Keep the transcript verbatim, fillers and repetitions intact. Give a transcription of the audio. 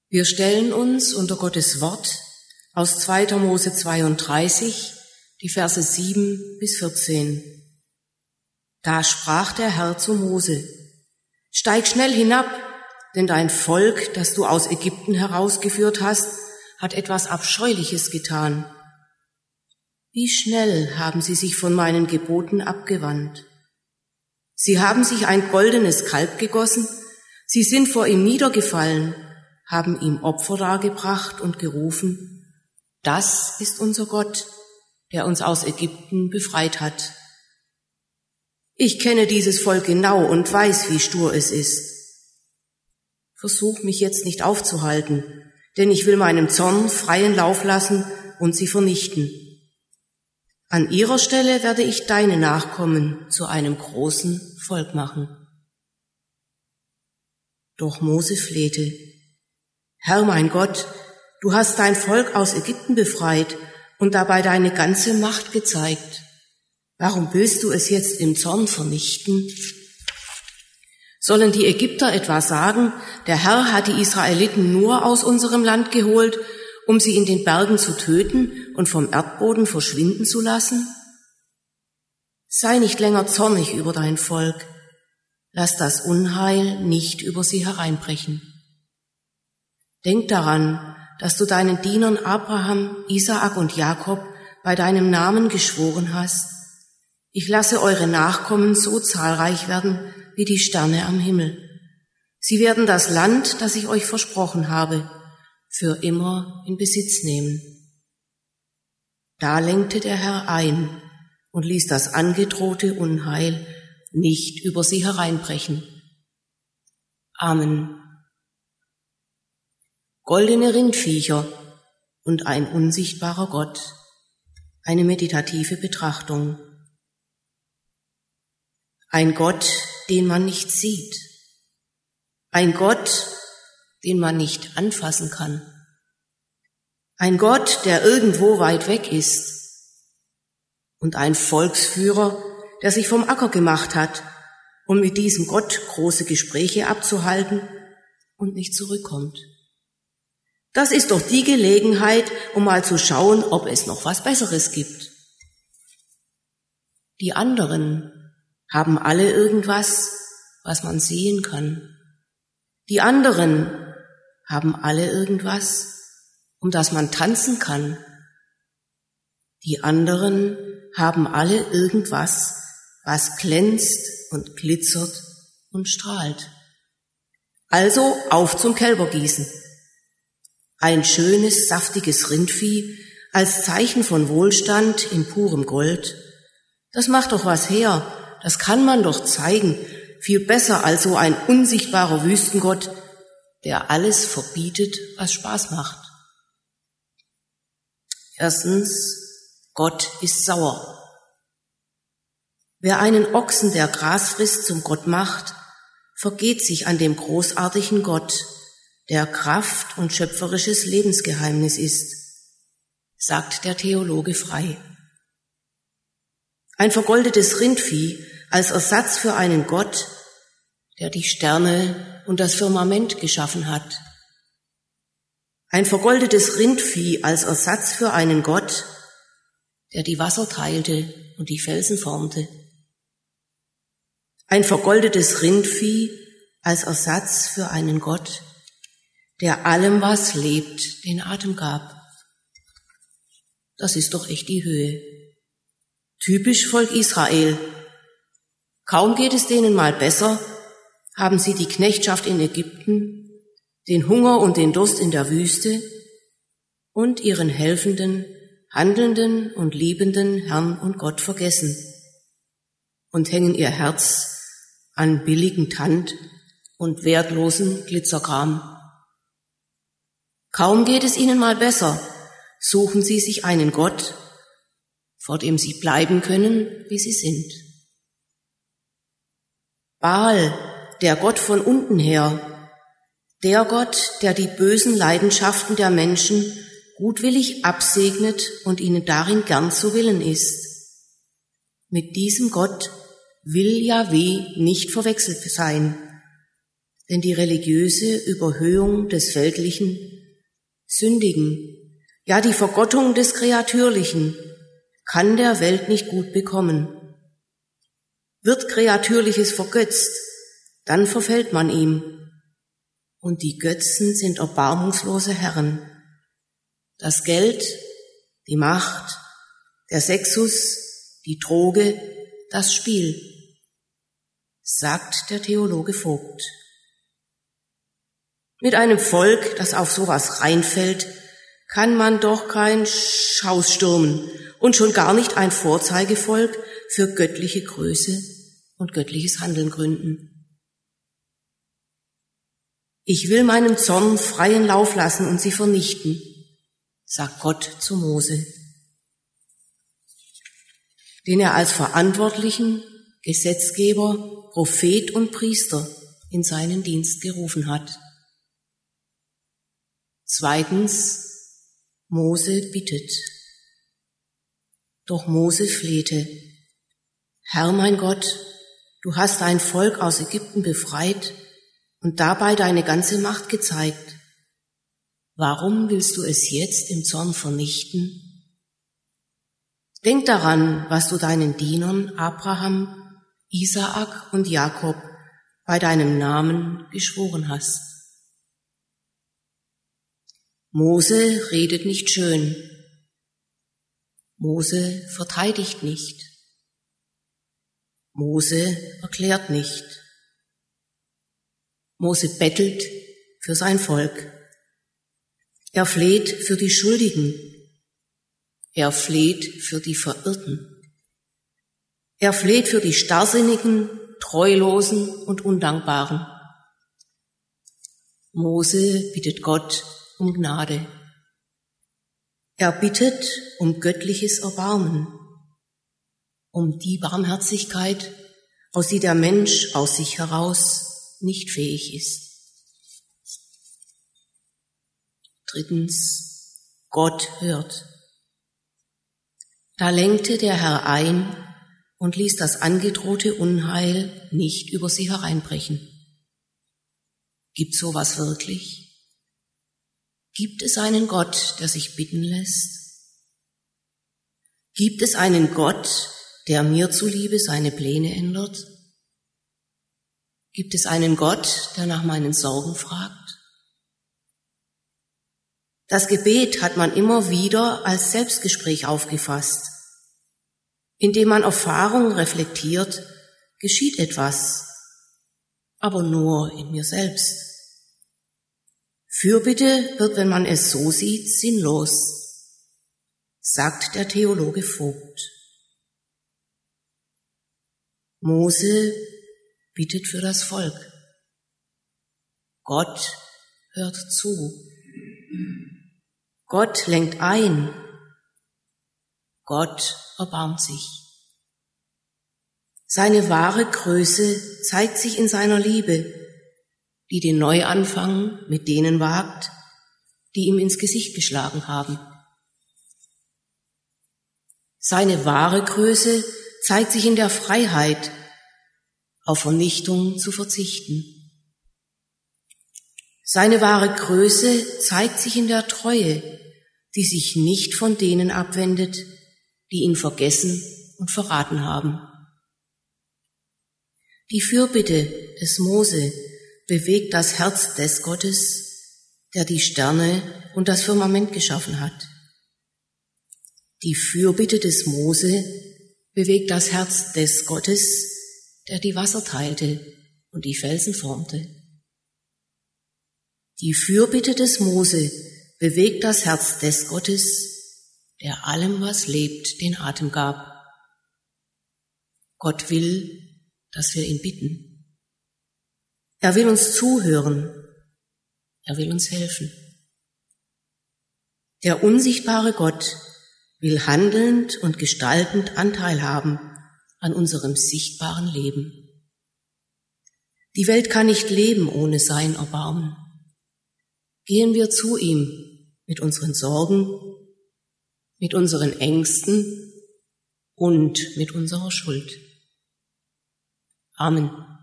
Wir stellen uns unter Gottes Wort aus zweiter Mose zweiunddreißig, die Verse sieben bis vierzehn. Da sprach der Herr zu Mose: Steig schnell hinab, denn dein Volk, das du aus Ägypten herausgeführt hast, hat etwas Abscheuliches getan. Wie schnell haben sie sich von meinen Geboten abgewandt. Sie haben sich ein goldenes Kalb gegossen, sie sind vor ihm niedergefallen, haben ihm Opfer dargebracht und gerufen: Das ist unser Gott, der uns aus Ägypten befreit hat. Ich kenne dieses Volk genau und weiß, wie stur es ist. Versuch mich jetzt nicht aufzuhalten, denn ich will meinem Zorn freien Lauf lassen und sie vernichten. An ihrer Stelle werde ich deine Nachkommen zu einem großen Volk machen. Doch Mose flehte: Herr mein Gott, du hast dein Volk aus Ägypten befreit und dabei deine ganze Macht gezeigt. Warum willst du es jetzt im Zorn vernichten? Sollen die Ägypter etwa sagen, der Herr hat die Israeliten nur aus unserem Land geholt, um sie in den Bergen zu töten und vom Erdboden verschwinden zu lassen? Sei nicht länger zornig über dein Volk. Lass das Unheil nicht über sie hereinbrechen. Denk daran, dass du deinen Dienern Abraham, Isaak und Jakob bei deinem Namen geschworen hast: Ich lasse eure Nachkommen so zahlreich werden wie die Sterne am Himmel. Sie werden das Land, das ich euch versprochen habe, für immer in Besitz nehmen. Da lenkte der Herr ein und ließ das angedrohte Unheil nicht über sie hereinbrechen. Amen. Goldene Rindviecher und ein unsichtbarer Gott. Eine meditative Betrachtung. Ein Gott, den man nicht sieht. Ein Gott, den man nicht anfassen kann. Ein Gott, der irgendwo weit weg ist. Und ein Volksführer, der sich vom Acker gemacht hat, um mit diesem Gott große Gespräche abzuhalten und nicht zurückkommt. Das ist doch die Gelegenheit, um mal zu schauen, ob es noch was Besseres gibt. Die anderen haben alle irgendwas, was man sehen kann. Die anderen haben alle irgendwas, um das man tanzen kann. Die anderen haben alle irgendwas, was glänzt und glitzert und strahlt. Also auf zum Kälbergießen. Ein schönes, saftiges Rindvieh als Zeichen von Wohlstand in purem Gold. Das macht doch was her, das kann man doch zeigen, viel besser als so ein unsichtbarer Wüstengott, der alles verbietet, was Spaß macht. Erstens, Gott ist sauer. Wer einen Ochsen, der Gras frisst, zum Gott macht, vergeht sich an dem großartigen Gott, der Kraft und schöpferisches Lebensgeheimnis ist, sagt der Theologe Frei. Ein vergoldetes Rindvieh als Ersatz für einen Gott, der die Sterne und das Firmament geschaffen hat. Ein vergoldetes Rindvieh als Ersatz für einen Gott, der die Wasser teilte und die Felsen formte. Ein vergoldetes Rindvieh als Ersatz für einen Gott, der allem, was lebt, den Atem gab. Das ist doch echt die Höhe. Typisch Volk Israel. Kaum geht es denen mal besser, haben sie die Knechtschaft in Ägypten, den Hunger und den Durst in der Wüste und ihren helfenden, handelnden und liebenden Herrn und Gott vergessen und hängen ihr Herz an billigen Tand und wertlosen Glitzerkram. Kaum geht es ihnen mal besser, suchen sie sich einen Gott, vor dem sie bleiben können, wie sie sind. Baal, der Gott von unten her, der Gott, der die bösen Leidenschaften der Menschen gutwillig absegnet und ihnen darin gern zu Willen ist. Mit diesem Gott will Jahwe nicht verwechselt sein. denn die religiöse Überhöhung des Weltlichen, Sündigen, ja die Vergottung des Kreatürlichen kann der Welt nicht gut bekommen. Wird Kreatürliches vergötzt, dann verfällt man ihm. Und die Götzen sind erbarmungslose Herren. Das Geld, die Macht, der Sexus, die Droge, das Spiel, sagt der Theologe Vogt. Mit einem Volk, das auf sowas reinfällt, kann man doch kein Haus stürmen und schon gar nicht ein Vorzeigevolk für göttliche Größe und göttliches Handeln gründen. Ich will meinem Zorn freien Lauf lassen und sie vernichten, sagt Gott zu Mose, den er als Verantwortlichen, Gesetzgeber, Prophet und Priester in seinen Dienst gerufen hat. Zweitens, Mose bittet. Doch Mose flehte: Herr mein Gott, du hast dein Volk aus Ägypten befreit und dabei deine ganze Macht gezeigt. Warum willst du es jetzt im Zorn vernichten? Denk daran, was du deinen Dienern Abraham, Isaak und Jakob bei deinem Namen geschworen hast. Mose redet nicht schön. Mose verteidigt nicht. Mose erklärt nicht. Mose bettelt für sein Volk. Er fleht für die Schuldigen. Er fleht für die Verirrten. Er fleht für die Starrsinnigen, Treulosen und Undankbaren. Mose bittet Gott um Gnade. Er bittet um göttliches Erbarmen, um die Barmherzigkeit, aus die der Mensch aus sich heraus nicht fähig ist. Drittens, Gott hört. Da lenkte der Herr ein und ließ das angedrohte Unheil nicht über sie hereinbrechen. Gibt sowas wirklich? Gibt es einen Gott, der sich bitten lässt? Gibt es einen Gott, der mir zuliebe seine Pläne ändert? Gibt es einen Gott, der nach meinen Sorgen fragt? Das Gebet hat man immer wieder als Selbstgespräch aufgefasst. Indem man Erfahrung reflektiert, geschieht etwas, aber nur in mir selbst. Fürbitte wird, wenn man es so sieht, sinnlos, sagt der Theologe Vogt. Mose bittet für das Volk. Gott hört zu. Gott lenkt ein. Gott erbarmt sich. Seine wahre Größe zeigt sich in seiner Liebe, die den Neuanfang mit denen wagt, die ihm ins Gesicht geschlagen haben. Seine wahre Größe zeigt sich in der Freiheit, auf Vernichtung zu verzichten. Seine wahre Größe zeigt sich in der Treue, die sich nicht von denen abwendet, die ihn vergessen und verraten haben. Die Fürbitte des Mose bewegt das Herz des Gottes, der die Sterne und das Firmament geschaffen hat. Die Fürbitte des Mose bewegt das Herz des Gottes, der die Wasser teilte und die Felsen formte. Die Fürbitte des Mose bewegt das Herz des Gottes, der allem, was lebt, den Atem gab. Gott will, dass wir ihn bitten. Er will uns zuhören. Er will uns helfen. Der unsichtbare Gott will handelnd und gestaltend Anteil haben an unserem sichtbaren Leben. Die Welt kann nicht leben ohne sein Erbarmen. Gehen wir zu ihm mit unseren Sorgen, mit unseren Ängsten und mit unserer Schuld. Amen.